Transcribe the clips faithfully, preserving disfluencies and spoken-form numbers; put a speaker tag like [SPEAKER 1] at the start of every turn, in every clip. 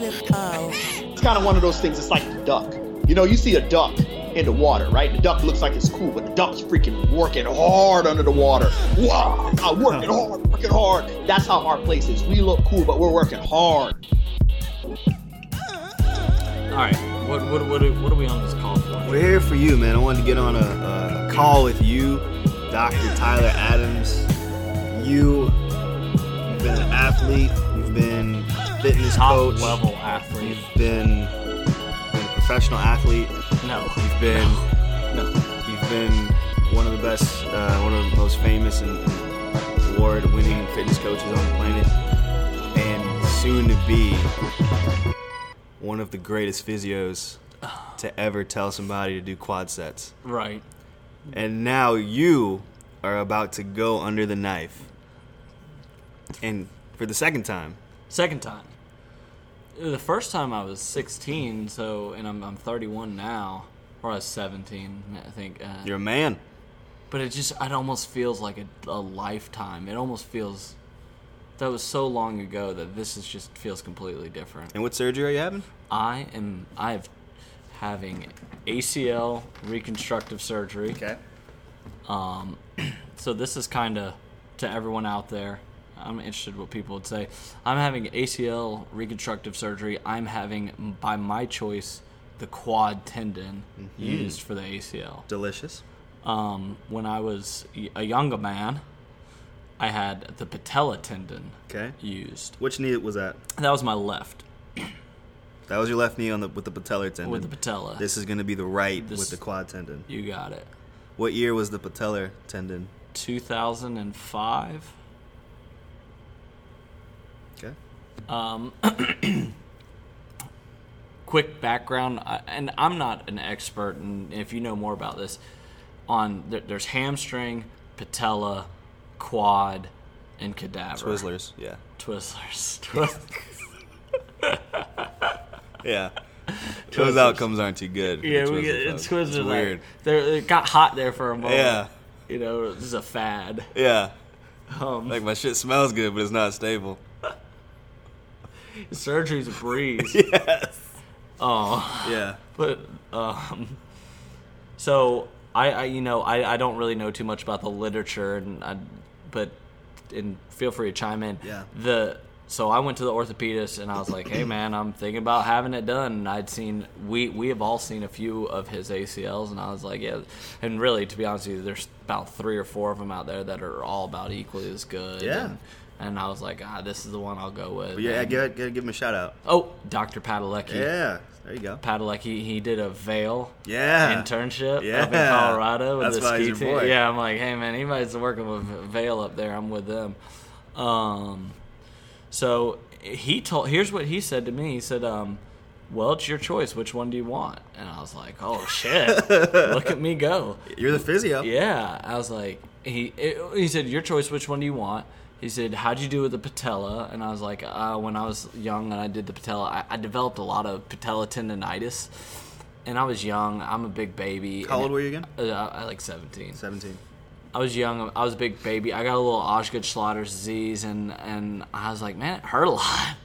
[SPEAKER 1] It's kind of one of those things. It's like the duck. You know, you see a duck in the water, right? The duck looks like it's cool, but the duck's freaking working hard under the water. Wow, working hard, working hard. That's how our place is. We look cool, but we're working hard.
[SPEAKER 2] All right, what what what are, what are we on this call for?
[SPEAKER 3] We're here for you, man. I wanted to get on a, a call with you, Doctor Tyler Adams. You, you've been an athlete. You've been a fitness
[SPEAKER 2] Top
[SPEAKER 3] coach.
[SPEAKER 2] level athlete.
[SPEAKER 3] You've been, been a professional athlete.
[SPEAKER 2] No.
[SPEAKER 3] You've been
[SPEAKER 2] No.
[SPEAKER 3] you've been one of the best, uh, one of the most famous and, and award-winning fitness coaches on the planet, and soon to be one of the greatest physios to ever tell somebody to do quad sets.
[SPEAKER 2] Right.
[SPEAKER 3] And now you are about to go under the knife. And for the second time.
[SPEAKER 2] Second time. The first time I was sixteen, so and I'm I'm thirty-one now, or I was seventeen, I think. Uh,
[SPEAKER 3] You're a man.
[SPEAKER 2] But it just it almost feels like a, a lifetime. It almost feels that was so long ago that this is just feels completely different.
[SPEAKER 3] And what surgery are you having?
[SPEAKER 2] I am I have having A C L reconstructive surgery.
[SPEAKER 3] Okay.
[SPEAKER 2] Um, so this is kind of to everyone out there. I'm interested in what people would say. I'm having A C L reconstructive surgery. I'm having, by my choice, the quad tendon mm-hmm. used for the A C L.
[SPEAKER 3] Delicious.
[SPEAKER 2] Um, when I was a younger man, I had the patella tendon
[SPEAKER 3] okay.
[SPEAKER 2] used.
[SPEAKER 3] Which knee was that?
[SPEAKER 2] That was my left.
[SPEAKER 3] That was your left knee on the with the patellar tendon.
[SPEAKER 2] With the patella.
[SPEAKER 3] This is going to be the right
[SPEAKER 2] This,
[SPEAKER 3] with the quad tendon.
[SPEAKER 2] You got it.
[SPEAKER 3] What year was the patellar tendon?
[SPEAKER 2] two thousand five.
[SPEAKER 3] Okay.
[SPEAKER 2] Um, quick background, and I'm not an expert, and if you know more about this, on there's hamstring, patella, quad, and cadaver.
[SPEAKER 3] Twizzlers, yeah.
[SPEAKER 2] Twizzlers. Twizzlers.
[SPEAKER 3] yeah. Those outcomes aren't too good.
[SPEAKER 2] Yeah, we get it's Twizzlers.
[SPEAKER 3] It's weird.
[SPEAKER 2] Like, it got hot there for a moment.
[SPEAKER 3] Yeah.
[SPEAKER 2] You know, this is a fad.
[SPEAKER 3] Yeah.
[SPEAKER 2] Um,
[SPEAKER 3] like my shit smells good, but it's not stable.
[SPEAKER 2] Surgery's a breeze.
[SPEAKER 3] yes.
[SPEAKER 2] Oh.
[SPEAKER 3] Yeah.
[SPEAKER 2] But um. So I, I you know I, I don't really know too much about the literature, and I, but and feel free to chime in.
[SPEAKER 3] Yeah.
[SPEAKER 2] The so I went to the orthopedist and I was like, hey man, I'm thinking about having it done. And I'd seen we we have all seen a few of his A C Ls, and I was like, yeah. And really, to be honest with you, there's about three or four of them out there that are all about equally as good.
[SPEAKER 3] Yeah.
[SPEAKER 2] And, and I was like, ah, this is the one I'll go with.
[SPEAKER 3] Well, yeah,
[SPEAKER 2] and,
[SPEAKER 3] give, give, give him a shout out.
[SPEAKER 2] Oh, Doctor Padalecki.
[SPEAKER 3] Yeah, there you go.
[SPEAKER 2] Padalecki, he did a Vail
[SPEAKER 3] yeah.
[SPEAKER 2] internship
[SPEAKER 3] yeah.
[SPEAKER 2] up in Colorado with
[SPEAKER 3] That's
[SPEAKER 2] the
[SPEAKER 3] why
[SPEAKER 2] ski
[SPEAKER 3] he's
[SPEAKER 2] team.
[SPEAKER 3] your boy.
[SPEAKER 2] Yeah, I'm like, hey man, anybody's working with Vail up there, I'm with them. Um, so he told. Here's what he said to me. He said, um, "Well, it's your choice. Which one do you want?" And I was like, "Oh shit, look at me go!"
[SPEAKER 3] You're the physio.
[SPEAKER 2] Yeah, I was like, he it, he said, "Your choice. Which one do you want?" He said, "How'd you do with the patella?" And I was like, uh, "When I was young and I did the patella, I, I developed a lot of patella tendonitis." And I was young. I'm a big baby.
[SPEAKER 3] How old were you again?
[SPEAKER 2] Uh, I like seventeen.
[SPEAKER 3] seventeen.
[SPEAKER 2] I was young. I was a big baby. I got a little Osgood-Schlatter's disease, and, and I was like, man, it hurt a lot.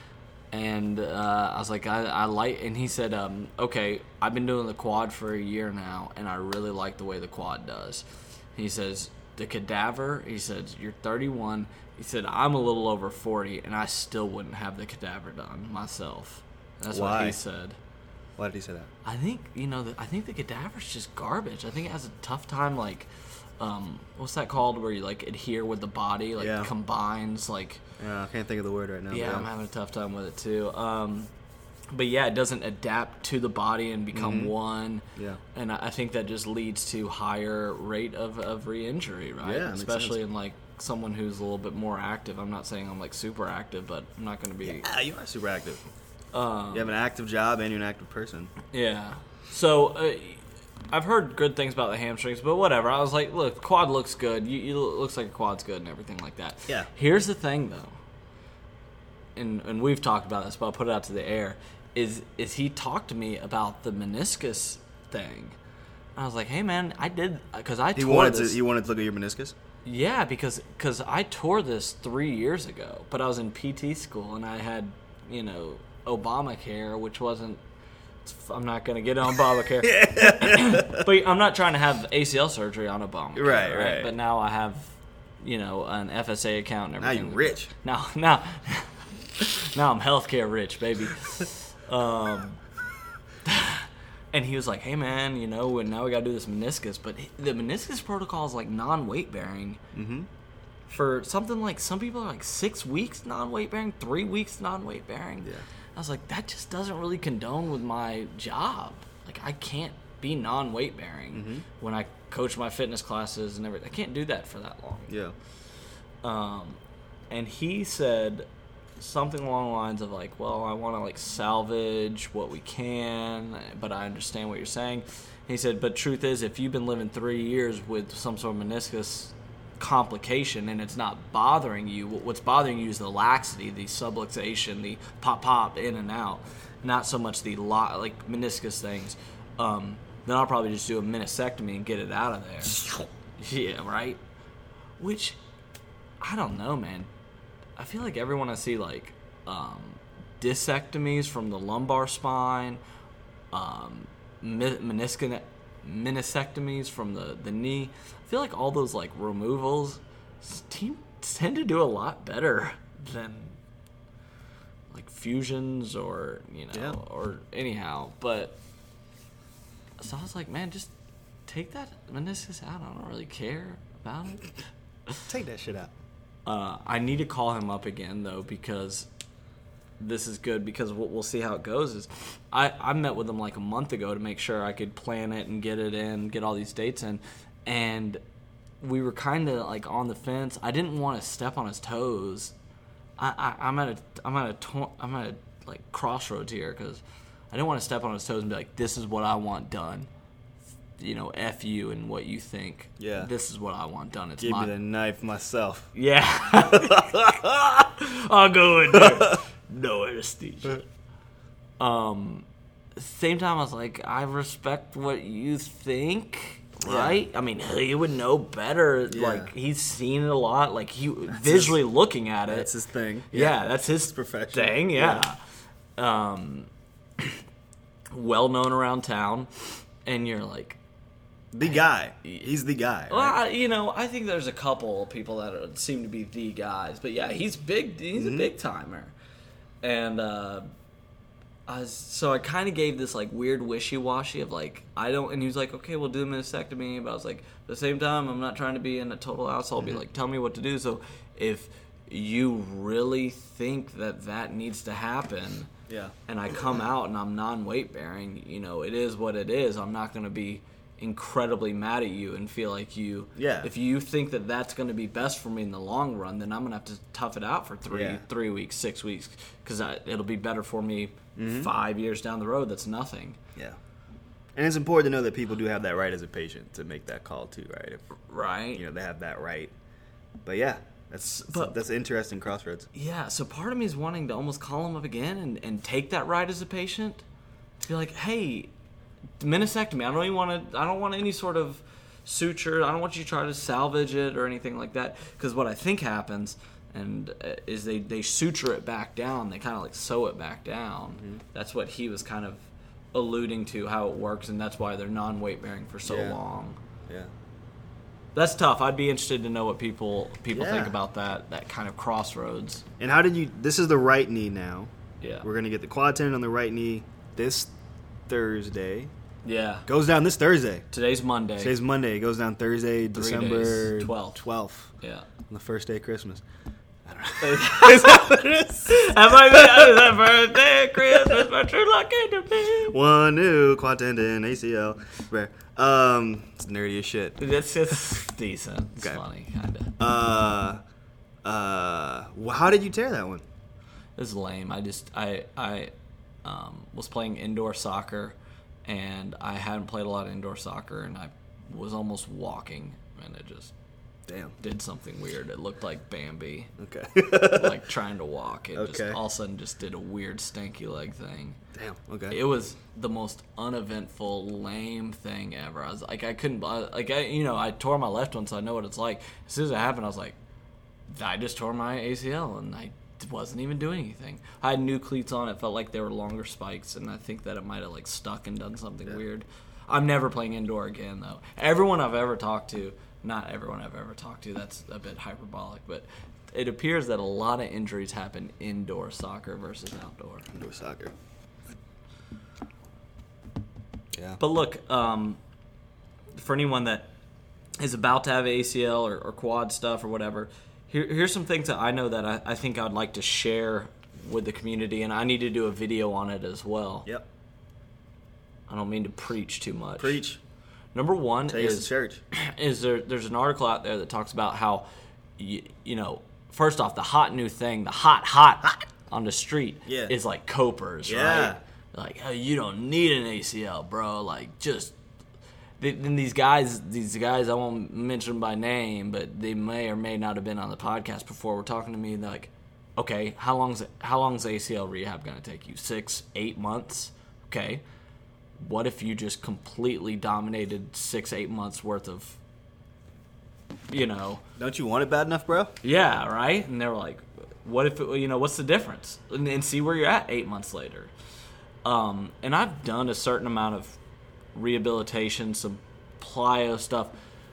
[SPEAKER 2] And uh, I was like, I, I like. And he said, um, okay, I've been doing the quad for a year now, and I really like the way the quad does. He says, the cadaver. He said, you're thirty-one. He said, I'm a little over forty, and I still wouldn't have the cadaver done myself. That's
[SPEAKER 3] Why?
[SPEAKER 2] what he said.
[SPEAKER 3] Why did he say that?
[SPEAKER 2] I think you know. The, I think the cadaver's just garbage. I think it has a tough time, like. Um, what's that called? Where you like adhere with the body, like
[SPEAKER 3] yeah.
[SPEAKER 2] combines, like.
[SPEAKER 3] Yeah, I can't think of the word right now.
[SPEAKER 2] Yeah, I'm having a tough time with it too. Um, but yeah, it doesn't adapt to the body and become
[SPEAKER 3] mm-hmm.
[SPEAKER 2] one.
[SPEAKER 3] Yeah.
[SPEAKER 2] And I think that just leads to higher rate of, of re-injury, right?
[SPEAKER 3] Yeah,
[SPEAKER 2] especially in like someone who's a little bit more active. I'm not saying I'm like super active, but I'm not going to be.
[SPEAKER 3] Yeah, you are super active.
[SPEAKER 2] Um,
[SPEAKER 3] you have an active job and you're an active person.
[SPEAKER 2] Yeah. So. Uh, I've heard good things about the hamstrings, but whatever. I was like, look, quad looks good. You, you it looks like a quad's good and everything like that.
[SPEAKER 3] Yeah.
[SPEAKER 2] Here's the thing, though, and and we've talked about this, but I'll put it out to the air. Is is he talked to me about the meniscus thing? I was like, hey man, I did because I
[SPEAKER 3] he
[SPEAKER 2] tore
[SPEAKER 3] wanted
[SPEAKER 2] this.
[SPEAKER 3] To, he wanted to look at your meniscus.
[SPEAKER 2] Yeah, because cause I tore this three years ago, but I was in P T school and I had, you know, Obamacare, which wasn't. I'm not going to get on Obamacare. But I'm not trying to have A C L surgery on Obamacare.
[SPEAKER 3] Right,
[SPEAKER 2] right,
[SPEAKER 3] right.
[SPEAKER 2] But now I have, you know, an F S A account and
[SPEAKER 3] Now
[SPEAKER 2] everything.
[SPEAKER 3] you rich.
[SPEAKER 2] Now, now, now I'm healthcare rich, baby. Um, and he was like, hey, man, you know, and now we got to do this meniscus. But the meniscus protocol is like non-weight bearing.
[SPEAKER 3] Mm-hmm.
[SPEAKER 2] For something like, some people are like six weeks non-weight bearing, three weeks non-weight bearing.
[SPEAKER 3] Yeah.
[SPEAKER 2] I was like, that just doesn't really condone with my job. Like, I can't be non-weight bearing
[SPEAKER 3] Mm-hmm.
[SPEAKER 2] when I coach my fitness classes and everything. I can't do that for that long.
[SPEAKER 3] Yeah.
[SPEAKER 2] Um, and he said something along the lines of like, well, I want to like salvage what we can, but I understand what you're saying. He said, but truth is, if you've been living three years with some sort of meniscus complication and it's not bothering you, what's bothering you is the laxity, the subluxation, the pop pop in and out, not so much the lo- like meniscus things. Um, then I'll probably just do a meniscectomy and get it out of there. Yeah, right? Which, I don't know, man. I feel like everyone I see, like, um, discectomies from the lumbar spine, um, meniscus meniscectomies from the, the knee. I feel like all those like removals team tend to do a lot better than like fusions or you know
[SPEAKER 3] Yeah.
[SPEAKER 2] or anyhow. But so I was like, man, just take that meniscus out. I don't really care about it.
[SPEAKER 3] Take that shit out.
[SPEAKER 2] Uh, I need to call him up again though because this is good because we'll, we'll see how it goes. Is I, I met with him like a month ago to make sure I could plan it and get it in, get all these dates in, and we were kind of like on the fence. I didn't want to step on his toes. I, I I'm at a I'm at a to, I'm at a like crossroads here because I didn't want to step on his toes and be like, this is what I want done. You know, F you and what you think.
[SPEAKER 3] Yeah.
[SPEAKER 2] This is what I want done. It's
[SPEAKER 3] Give
[SPEAKER 2] my
[SPEAKER 3] me the knife myself.
[SPEAKER 2] yeah. I'll go in there. No anesthesia. Um, same time, I was like, I respect what you think, right? I mean, he would know better.
[SPEAKER 3] Yeah.
[SPEAKER 2] Like, he's seen it a lot. Like, he visually
[SPEAKER 3] his-
[SPEAKER 2] looking at it.
[SPEAKER 3] That's his thing.
[SPEAKER 2] Yeah, that's his
[SPEAKER 3] profession.
[SPEAKER 2] thing. Yeah. Um, well known around town, and you're like,
[SPEAKER 3] The guy. He's the guy.
[SPEAKER 2] well,
[SPEAKER 3] Right?
[SPEAKER 2] I, you know, I think there's a couple of people that are, seem to be the guys, but yeah, he's big. He's
[SPEAKER 3] Mm-hmm.
[SPEAKER 2] a big timer, and uh, I was, so I kind of gave this like weird wishy washy of like I don't, and he was like, okay, we'll do the meniscectomy, but I was like, at the same time, I'm not trying to be in a total asshole.
[SPEAKER 3] Mm-hmm.
[SPEAKER 2] Be like, tell me what to do. So if you really think that that needs to happen,
[SPEAKER 3] Yeah.
[SPEAKER 2] and I come out and I'm non-weight bearing, you know, it is what it is. I'm not going to be incredibly mad at you and feel like you
[SPEAKER 3] Yeah.
[SPEAKER 2] if you think that that's going to be best for me in the long run, then I'm going to have to tough it out for three
[SPEAKER 3] Yeah.
[SPEAKER 2] three weeks, six weeks, because it'll be better for me
[SPEAKER 3] Mm-hmm.
[SPEAKER 2] five years down the road. That's nothing,
[SPEAKER 3] Yeah. And it's important to know that people do have that right as a patient to make that call too, right? If
[SPEAKER 2] right?
[SPEAKER 3] you know they have that right. But yeah, that's
[SPEAKER 2] But-
[SPEAKER 3] that's an interesting crossroads.
[SPEAKER 2] Yeah, so part of me is wanting to almost call him up again and, and take that ride as a patient to be like, hey, meniscectomy. I don't even want to. I don't want any sort of suture. I don't want you to try to salvage it or anything like that. Because what I think happens and uh, is they, they suture it back down. They kind of like sew it back down.
[SPEAKER 3] Mm-hmm.
[SPEAKER 2] That's what he was kind of alluding to how it works, and that's why they're non-weight bearing for so
[SPEAKER 3] Yeah.
[SPEAKER 2] long.
[SPEAKER 3] Yeah.
[SPEAKER 2] That's tough. I'd be interested to know what people people
[SPEAKER 3] Yeah.
[SPEAKER 2] think about that that kind of crossroads.
[SPEAKER 3] And how did you? This is the right knee now.
[SPEAKER 2] Yeah.
[SPEAKER 3] We're gonna get the quad tendon on the right knee this Thursday.
[SPEAKER 2] Yeah.
[SPEAKER 3] Goes down this Thursday.
[SPEAKER 2] Today's Monday.
[SPEAKER 3] Today's Monday. It goes down Thursday, December
[SPEAKER 2] days. twelfth.
[SPEAKER 3] twelfth.
[SPEAKER 2] Yeah.
[SPEAKER 3] On the first day of Christmas.
[SPEAKER 2] Have I been that birthday, Christmas, my true luck came to me?
[SPEAKER 3] One new quad tendon, A C L. Rare. Um, it's nerdy as shit.
[SPEAKER 2] That's it's decent. It's
[SPEAKER 3] Okay.
[SPEAKER 2] funny, kind of.
[SPEAKER 3] Uh, uh, wh- how did you tear that one?
[SPEAKER 2] It's lame. I just I I um, was playing indoor soccer, and I hadn't played a lot of indoor soccer, and I was almost walking, and it just
[SPEAKER 3] Damn.
[SPEAKER 2] did something weird. It looked like Bambi,
[SPEAKER 3] Okay.
[SPEAKER 2] like trying to walk. It just
[SPEAKER 3] Okay.
[SPEAKER 2] all of a sudden just did a weird stanky leg thing.
[SPEAKER 3] Damn. Okay.
[SPEAKER 2] It was the most uneventful, lame thing ever. I was like, I couldn't, I- like, I, you know, I tore my left one, so I know what it's like. As soon as it happened, I was like, I just tore my A C L, and I wasn't even doing anything. I had new cleats on. It felt like they were longer spikes, and I think that it might have like stuck and done something
[SPEAKER 3] Yeah.
[SPEAKER 2] weird. I'm never playing indoor again, though. Everyone I've ever talked to, not everyone I've ever talked to, that's a bit hyperbolic, but it appears that a lot of injuries happen indoor soccer versus outdoor.
[SPEAKER 3] Indoor soccer. Yeah.
[SPEAKER 2] But look, um, for anyone that is about to have A C L or, or quad stuff or whatever, here, here's some things that I know that I, I think I'd like to share with the community, and I need to do a video on it as well.
[SPEAKER 3] Yep.
[SPEAKER 2] I don't mean to preach too much.
[SPEAKER 3] Preach.
[SPEAKER 2] Number one
[SPEAKER 3] Take us to
[SPEAKER 2] is
[SPEAKER 3] church.
[SPEAKER 2] is there. There's an article out there that talks about how, you, you know, first off, the hot new thing, the hot hot, hot. on the street
[SPEAKER 3] Yeah.
[SPEAKER 2] is like copers,
[SPEAKER 3] Yeah.
[SPEAKER 2] right? Like, hey, you don't need an A C L, bro. Like, just then these guys, these guys, I won't mention by name, but they may or may not have been on the podcast before. Were talking to me, and they're like, okay, how long's how long's A C L rehab gonna take you? Six, eight months? Okay. What if you just completely dominated six, eight months worth of, you know?
[SPEAKER 3] Don't you want it bad enough, bro?
[SPEAKER 2] Yeah, right? And they were like, what if, it, you know, what's the difference? And, and see where you're at eight months later. Um, and I've done a certain amount of rehabilitation, some plyo stuff.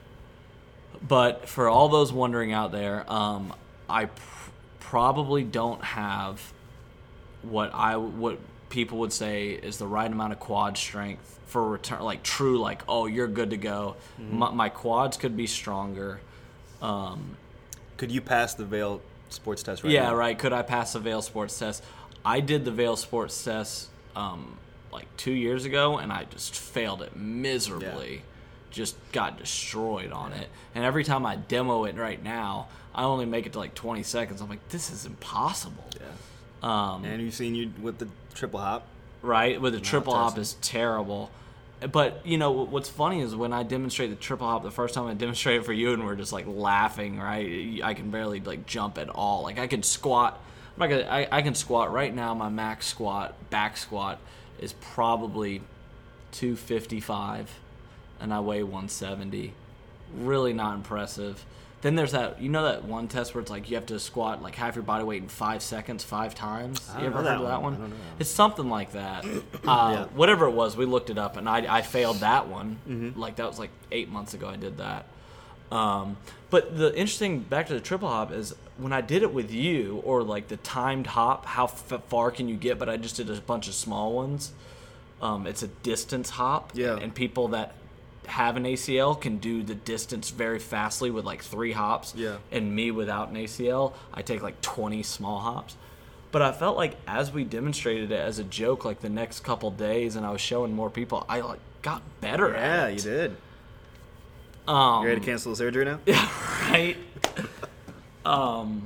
[SPEAKER 2] But for all those wondering out there, um, I pr- probably don't have what I what people would say is the right amount of quad strength for return, like true, like, oh, you're good to go. Mm-hmm. My, my quads could be stronger. Um,
[SPEAKER 3] Could you pass the Vail sports test right
[SPEAKER 2] yeah,
[SPEAKER 3] now?
[SPEAKER 2] right. Could I pass the Vail sports test? I did the Vail sports test um, like two years ago, and I just failed it miserably.
[SPEAKER 3] Yeah.
[SPEAKER 2] Just got destroyed on it. And every time I demo it right now, I only make it to like twenty seconds. I'm like, this is impossible.
[SPEAKER 3] Yeah.
[SPEAKER 2] Um,
[SPEAKER 3] And you've seen you with the triple hop.
[SPEAKER 2] right? With the triple hop
[SPEAKER 3] testing.
[SPEAKER 2] is terrible. But, you know, what's funny is when I demonstrate the triple hop, the first time I demonstrated for you and we're just, like, laughing, right? I can barely, like, jump at all. Like, I can squat. I'm not gonna, I, I can squat right now. My max squat, back squat, is probably two fifty-five, and I weigh one seventy. Really not impressive. Then there's that, you know that one test where it's like you have to squat like half your body weight in five seconds, five times?
[SPEAKER 3] I
[SPEAKER 2] You
[SPEAKER 3] don't
[SPEAKER 2] ever
[SPEAKER 3] know
[SPEAKER 2] heard
[SPEAKER 3] that
[SPEAKER 2] of that
[SPEAKER 3] one.
[SPEAKER 2] one?
[SPEAKER 3] I don't know that one.
[SPEAKER 2] It's something like that. Uh,
[SPEAKER 3] Yeah.
[SPEAKER 2] Whatever it was, we looked it up, and I, I failed that one.
[SPEAKER 3] Mm-hmm.
[SPEAKER 2] Like, that was like eight months ago I did that. Um, but the interesting, back to the triple hop, is when I did it with you, or like the timed hop, how f- far can you get? But I just did a bunch of small ones. Um, it's a distance hop.
[SPEAKER 3] Yeah.
[SPEAKER 2] And people that have an A C L can do the distance very fastly with like three hops.
[SPEAKER 3] Yeah.
[SPEAKER 2] And me without an A C L, I take like twenty small hops. But I felt like as we demonstrated it as a joke, like the next couple days, and I was showing more people, I like got better
[SPEAKER 3] Yeah,
[SPEAKER 2] at it.
[SPEAKER 3] you did.
[SPEAKER 2] Um,
[SPEAKER 3] You ready to cancel the surgery now?
[SPEAKER 2] Yeah, right. um,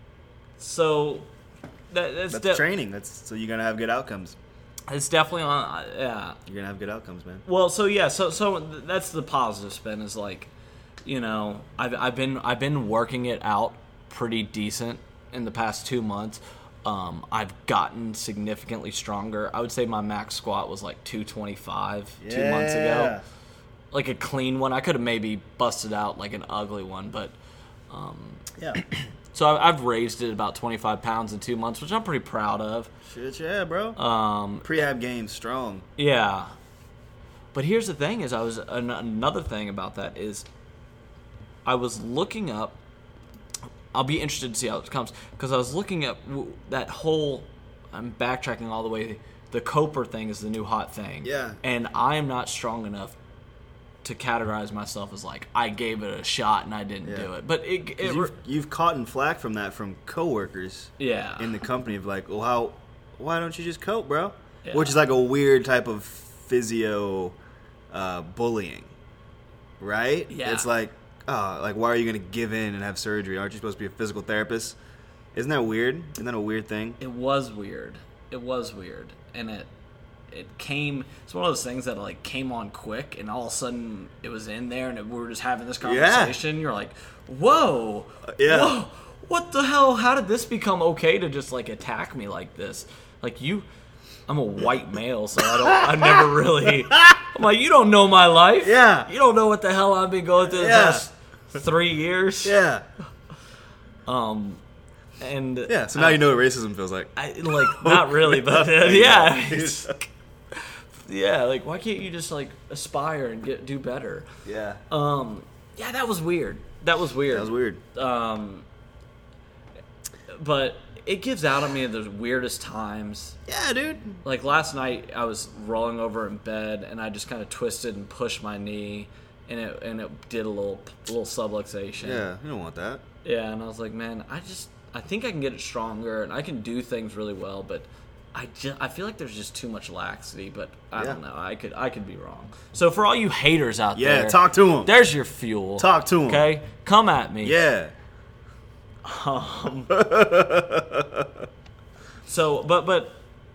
[SPEAKER 2] so that, that's
[SPEAKER 3] That's
[SPEAKER 2] de-
[SPEAKER 3] training. That's so you're gonna have good outcomes.
[SPEAKER 2] it's definitely on. uh, Yeah.
[SPEAKER 3] You're gonna have good outcomes, man.
[SPEAKER 2] Well, so yeah, so so that's the positive spin is like, you know, I've I've been I've been working it out pretty decent in the past two months. Um, I've gotten significantly stronger. I would say my max squat was like two twenty-five two months ago. Like a clean one. I could have maybe busted out like an ugly one, but um,
[SPEAKER 3] Yeah.
[SPEAKER 2] so I've, I've raised it about twenty-five pounds in two months, which I'm pretty proud of.
[SPEAKER 3] Shit, yeah, bro.
[SPEAKER 2] Um,
[SPEAKER 3] Prehab game strong.
[SPEAKER 2] yeah. But here's the thing: is I was an, another thing about that is I was looking up. I'll be interested to see how it comes because I was looking at w- that whole. I'm backtracking all the way. The Coper thing is the new hot thing.
[SPEAKER 3] Yeah.
[SPEAKER 2] And I am not strong enough to categorize myself as like I gave it a shot and I didn't
[SPEAKER 3] Yeah.
[SPEAKER 2] do it. But it, it
[SPEAKER 3] You've, you've caught in flack from that from coworkers
[SPEAKER 2] yeah.
[SPEAKER 3] in the company of like, well, how, why don't you just cope, bro?
[SPEAKER 2] Yeah.
[SPEAKER 3] Which is like a weird type of physio uh, bullying, right?
[SPEAKER 2] Yeah.
[SPEAKER 3] It's like, oh, like why are you gonna give in and have surgery? Aren't you supposed to be a physical therapist? Isn't that weird? Isn't that a weird thing?
[SPEAKER 2] It was weird. It was weird, and it it came. It's one of those things that like came on quick, and all of a sudden it was in there, and it, we were just having this conversation. You're like, whoa,
[SPEAKER 3] yeah.
[SPEAKER 2] whoa, what the hell? How did this become okay to just like attack me like this? Like you, I'm a white male, so I don't. I never really. I'm like, you don't know my life.
[SPEAKER 3] Yeah.
[SPEAKER 2] You don't know what the hell I've been going through the
[SPEAKER 3] Yeah.
[SPEAKER 2] past three years.
[SPEAKER 3] Yeah.
[SPEAKER 2] Um, And
[SPEAKER 3] Yeah, so now
[SPEAKER 2] I,
[SPEAKER 3] you know what racism feels like.
[SPEAKER 2] I like not really, but uh, yeah, it's, yeah. Like, why can't you just like aspire and get do better?
[SPEAKER 3] Yeah.
[SPEAKER 2] Um, yeah, that was weird. That was weird.
[SPEAKER 3] That was weird.
[SPEAKER 2] Um, but it gives out on me at the weirdest times.
[SPEAKER 3] Yeah, dude.
[SPEAKER 2] Like last night, I was rolling over in bed and I just kind of twisted and pushed my knee, and it and it did a little little subluxation.
[SPEAKER 3] Yeah, you don't want that.
[SPEAKER 2] Yeah, and I was like, man, I just I think I can get it stronger and I can do things really well, but I just I feel like there's just too much laxity. But I
[SPEAKER 3] Yeah.
[SPEAKER 2] don't know. I could I could be wrong. So for all you haters out
[SPEAKER 3] Yeah,
[SPEAKER 2] there,
[SPEAKER 3] talk to him.
[SPEAKER 2] There's your fuel.
[SPEAKER 3] Talk to him.
[SPEAKER 2] Okay, come at me.
[SPEAKER 3] Yeah.
[SPEAKER 2] Um, so, but but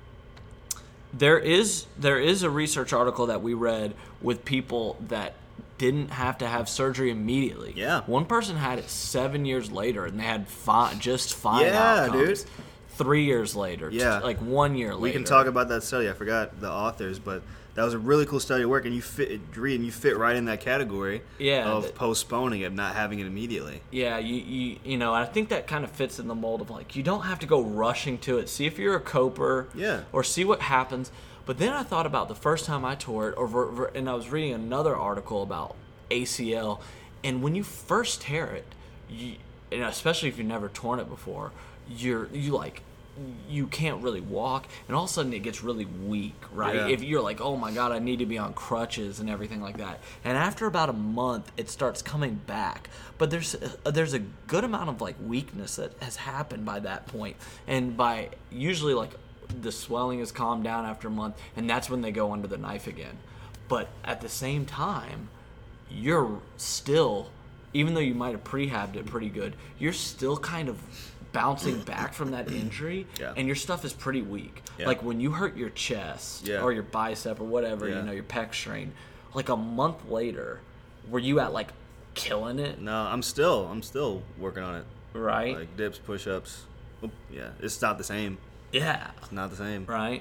[SPEAKER 2] there is there is a research article that we read with people that didn't have to have surgery immediately.
[SPEAKER 3] Yeah.
[SPEAKER 2] One person had it seven years later, and they had fine, just fine
[SPEAKER 3] Yeah,
[SPEAKER 2] outcomes.
[SPEAKER 3] dude.
[SPEAKER 2] Three years later.
[SPEAKER 3] Yeah.
[SPEAKER 2] Like one year later.
[SPEAKER 3] We can talk about that study. I forgot the authors, but that was a really cool study of work, and you fit, Reed, and you fit right in that category
[SPEAKER 2] Yeah,
[SPEAKER 3] of
[SPEAKER 2] that-
[SPEAKER 3] postponing it, not having it immediately.
[SPEAKER 2] Yeah, you, you you know, I think that kind of fits in the mold of like you don't have to go rushing to it. See if you're a coper,
[SPEAKER 3] Yeah.
[SPEAKER 2] or see what happens. But then I thought about the first time I tore it, or ver- ver- and I was reading another article about A C L, and when you first tear it, you, and especially if you've never torn it before, you're you like. You can't really walk, and all of a sudden it gets really weak, right?
[SPEAKER 3] Yeah.
[SPEAKER 2] If you're like, oh my god, I need to be on crutches and everything like that. And after about a month, it starts coming back. But there's uh, there's a good amount of like weakness that has happened by that point, and by usually like the swelling has calmed down after a month, and that's when they go under the knife again. But at the same time, you're still, even though you might have prehabbed it pretty good, you're still kind of bouncing back from that injury,
[SPEAKER 3] Yeah.
[SPEAKER 2] and your stuff is pretty weak.
[SPEAKER 3] Yeah.
[SPEAKER 2] Like when you hurt your chest
[SPEAKER 3] Yeah.
[SPEAKER 2] or your bicep or whatever,
[SPEAKER 3] Yeah.
[SPEAKER 2] you know, your pec strain, like a month later, were you at like killing it,
[SPEAKER 3] No, I'm still, I'm still working on it.
[SPEAKER 2] right?
[SPEAKER 3] Like dips, push-ups. Oop, yeah, it's not the same.
[SPEAKER 2] Yeah,
[SPEAKER 3] It's not the same.
[SPEAKER 2] right.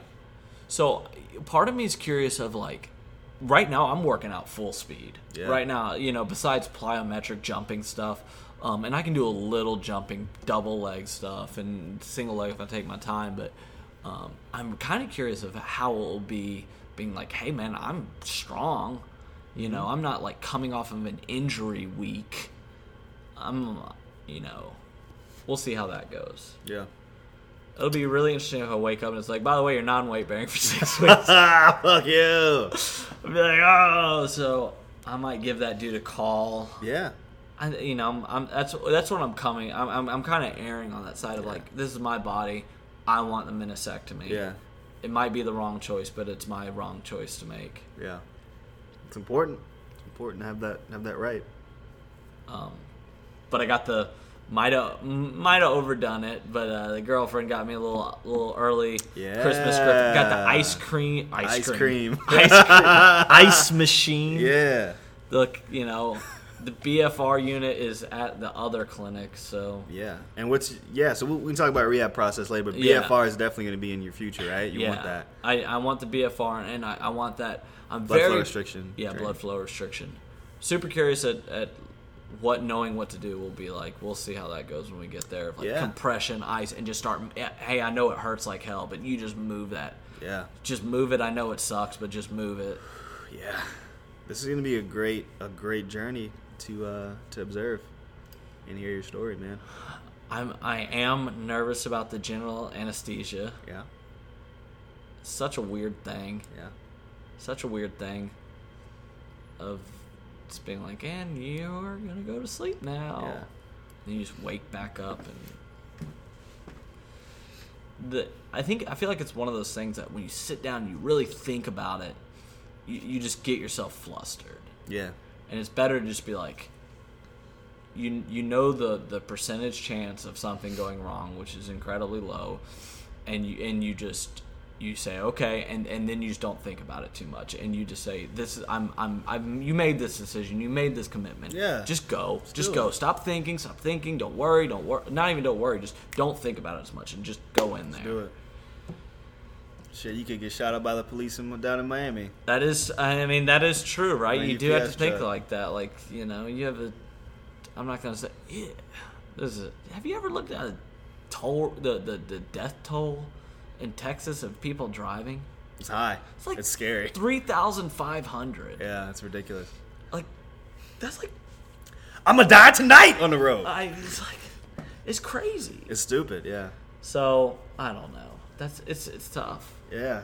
[SPEAKER 2] So part of me is curious of like, right now I'm working out full speed.
[SPEAKER 3] Yeah.
[SPEAKER 2] Right now, you know, besides plyometric jumping stuff, um, and I can do a little jumping, double leg stuff, and single leg if I take my time. But um, I'm kind of curious of how it will be being like, hey man, I'm strong. You know, I'm not like coming off of an injury week. I'm, you know, we'll see how that goes.
[SPEAKER 3] Yeah.
[SPEAKER 2] It'll be really interesting if I wake up and it's like, by the way, you're non-weight bearing for six weeks.
[SPEAKER 3] Ah, fuck you.
[SPEAKER 2] I'll be like, oh, so I might give that dude a call.
[SPEAKER 3] Yeah.
[SPEAKER 2] I, you know, I'm, I'm that's that's what I'm coming. I'm I'm, I'm kind of erring on that side of like, this is my body. I want the meniscectomy.
[SPEAKER 3] Yeah.
[SPEAKER 2] It might be the wrong choice, but it's my wrong choice to make.
[SPEAKER 3] Yeah. It's important. It's important to have that have that right.
[SPEAKER 2] Um, but I got the might have might have overdone it, but uh, the girlfriend got me a little little early
[SPEAKER 3] Yeah.
[SPEAKER 2] Christmas gift. Got the ice cream, ice,
[SPEAKER 3] Ice
[SPEAKER 2] cream,
[SPEAKER 3] cream.
[SPEAKER 2] ice cream, ice machine.
[SPEAKER 3] Yeah.
[SPEAKER 2] Look, you know, the B F R unit is at the other clinic, so
[SPEAKER 3] Yeah. And what's yeah, so we we can talk about rehab process later, but
[SPEAKER 2] Yeah.
[SPEAKER 3] B F R is definitely going to be in your future, right? You
[SPEAKER 2] yeah,
[SPEAKER 3] want that.
[SPEAKER 2] I, I want the B F R, and I, I want that. I'm
[SPEAKER 3] Blood
[SPEAKER 2] very
[SPEAKER 3] flow restriction.
[SPEAKER 2] Yeah,
[SPEAKER 3] training.
[SPEAKER 2] blood flow restriction. Super curious at, at what knowing what to do will be like. We'll see how that goes when we get there. Like
[SPEAKER 3] Yeah.
[SPEAKER 2] compression, ice, and just start. Hey, I know it hurts like hell, but you just move that.
[SPEAKER 3] Yeah.
[SPEAKER 2] Just move it. I know it sucks, but just move it.
[SPEAKER 3] Yeah. This is going to be a great a great journey to uh to observe and hear your story, man.
[SPEAKER 2] I'm I am nervous about the general anesthesia.
[SPEAKER 3] Yeah.
[SPEAKER 2] Such a weird thing.
[SPEAKER 3] Yeah.
[SPEAKER 2] Such a weird thing. Of just being like, and you're gonna go to sleep now.
[SPEAKER 3] Yeah.
[SPEAKER 2] And you just wake back up, and the I think I feel like it's one of those things that when you sit down and you really think about it, you, you just get yourself flustered.
[SPEAKER 3] Yeah.
[SPEAKER 2] And it's better to just be like, you you know the, the percentage chance of something going wrong, which is incredibly low, and you and you just you say okay, and, and then you just don't think about it too much, and you just say this is I'm I'm I'm you made this decision, you made this commitment.
[SPEAKER 3] Yeah.
[SPEAKER 2] Just go, just
[SPEAKER 3] do
[SPEAKER 2] go.
[SPEAKER 3] it.
[SPEAKER 2] Stop thinking, stop thinking. Don't worry, don't worry. Not even don't worry. Just don't think about it as much, and just go in there.
[SPEAKER 3] Do it. Shit, you could get shot up by the police in, down in Miami.
[SPEAKER 2] That is, I mean, that is true, right?
[SPEAKER 3] Or
[SPEAKER 2] You
[SPEAKER 3] U
[SPEAKER 2] do have
[SPEAKER 3] P S
[SPEAKER 2] to think
[SPEAKER 3] truck.
[SPEAKER 2] like that. Like, you know, you have a. I'm not gonna say. Yeah, this is. A, have you ever looked at a toll, the, the, the death toll in Texas of people driving.
[SPEAKER 3] It's high.
[SPEAKER 2] It's like
[SPEAKER 3] it's scary.
[SPEAKER 2] three thousand five hundred.
[SPEAKER 3] Yeah, it's ridiculous.
[SPEAKER 2] Like, that's like,
[SPEAKER 3] I'm gonna die tonight on the road.
[SPEAKER 2] I, it's like, it's crazy.
[SPEAKER 3] It's stupid. Yeah.
[SPEAKER 2] So, I don't know. That's, it's, it's tough.
[SPEAKER 3] Yeah.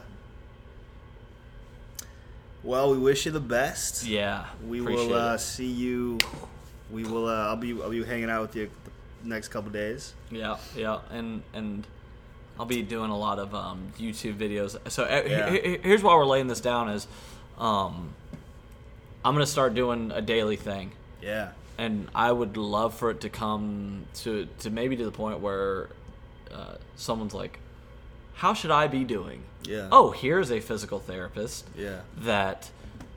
[SPEAKER 3] Well, we wish you the best.
[SPEAKER 2] Yeah.
[SPEAKER 3] We
[SPEAKER 2] appreciate
[SPEAKER 3] will uh,
[SPEAKER 2] it.
[SPEAKER 3] see you. We will. Uh, I'll be. I'll be hanging out with you the next couple days.
[SPEAKER 2] Yeah, yeah, and and I'll be doing a lot of um, YouTube videos. So uh,
[SPEAKER 3] Yeah.
[SPEAKER 2] he- he- here's why we're laying this down is, um, I'm gonna start doing a daily thing,
[SPEAKER 3] Yeah.
[SPEAKER 2] and I would love for it to come to to maybe to the point where uh, someone's like, how should I be doing?
[SPEAKER 3] Yeah.
[SPEAKER 2] Oh, here's a physical therapist
[SPEAKER 3] Yeah.
[SPEAKER 2] that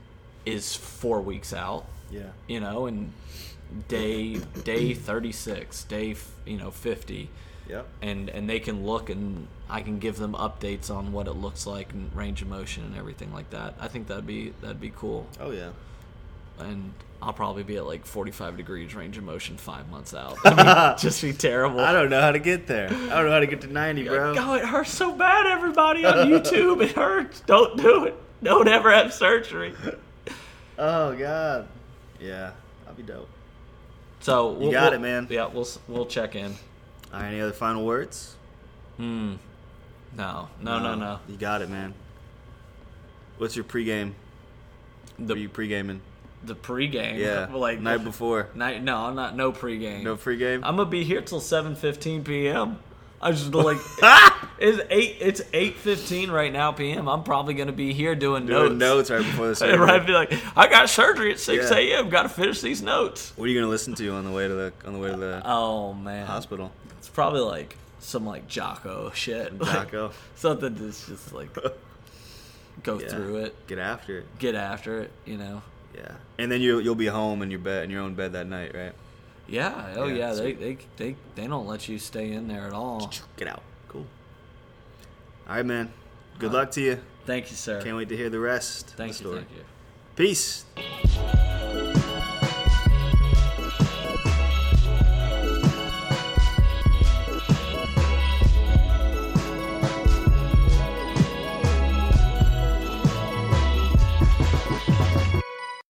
[SPEAKER 2] is four weeks out,
[SPEAKER 3] Yeah.
[SPEAKER 2] you know, and day day thirty-six, day f- you know fifty,
[SPEAKER 3] Yep.
[SPEAKER 2] and and they can look and I can give them updates on what it looks like and range of motion and everything like that. I think that'd be that'd be cool,
[SPEAKER 3] Oh yeah.
[SPEAKER 2] and I'll probably be at like forty-five degrees range of motion five months out. It'd be- just be terrible.
[SPEAKER 3] I don't know how to get there. I don't know how to get to ninety, bro.
[SPEAKER 2] Oh, it hurts so bad, everybody on YouTube. It hurts. Don't do it. Don't ever have surgery.
[SPEAKER 3] Oh god. Yeah. I'll be dope.
[SPEAKER 2] So we'll,
[SPEAKER 3] got
[SPEAKER 2] we'll-
[SPEAKER 3] it, man.
[SPEAKER 2] Yeah, we'll we'll check in.
[SPEAKER 3] All right, any other final words?
[SPEAKER 2] Hmm. No, no, no, no.
[SPEAKER 3] You got it, man. What's your pregame?
[SPEAKER 2] The
[SPEAKER 3] Are you pregaming?
[SPEAKER 2] the pregame.
[SPEAKER 3] Yeah.
[SPEAKER 2] like
[SPEAKER 3] night before.
[SPEAKER 2] Night. No, I'm not. No pregame.
[SPEAKER 3] No pregame.
[SPEAKER 2] I'm gonna be here till seven fifteen p.m. I just like it's eight. It's eight fifteen right now p.m. I'm probably gonna be here doing,
[SPEAKER 3] Doing
[SPEAKER 2] notes.
[SPEAKER 3] notes right before the surgery.
[SPEAKER 2] Right, be like, I got surgery at six
[SPEAKER 3] Yeah.
[SPEAKER 2] a.m. Got to finish these notes.
[SPEAKER 3] What are you gonna listen to on the way to the on the way to the
[SPEAKER 2] Oh man,
[SPEAKER 3] hospital?
[SPEAKER 2] it's probably like some like Jocko shit. Like,
[SPEAKER 3] Jocko.
[SPEAKER 2] something that's just like go
[SPEAKER 3] Yeah.
[SPEAKER 2] through it,
[SPEAKER 3] Get after it.
[SPEAKER 2] get after it. You know.
[SPEAKER 3] Yeah. And then you you'll be home in your bed in your own bed that night, right?
[SPEAKER 2] Yeah. Oh
[SPEAKER 3] Yeah,
[SPEAKER 2] yeah. They,
[SPEAKER 3] sweet.
[SPEAKER 2] they they they don't let you stay in there at all.
[SPEAKER 3] Get out. Cool. All right, man. Good
[SPEAKER 2] Uh,
[SPEAKER 3] luck to you.
[SPEAKER 2] Thank you, sir.
[SPEAKER 3] Can't wait to hear the rest.
[SPEAKER 2] Thank
[SPEAKER 3] of the
[SPEAKER 2] you.
[SPEAKER 3] story.
[SPEAKER 2] Thank you.
[SPEAKER 3] Peace.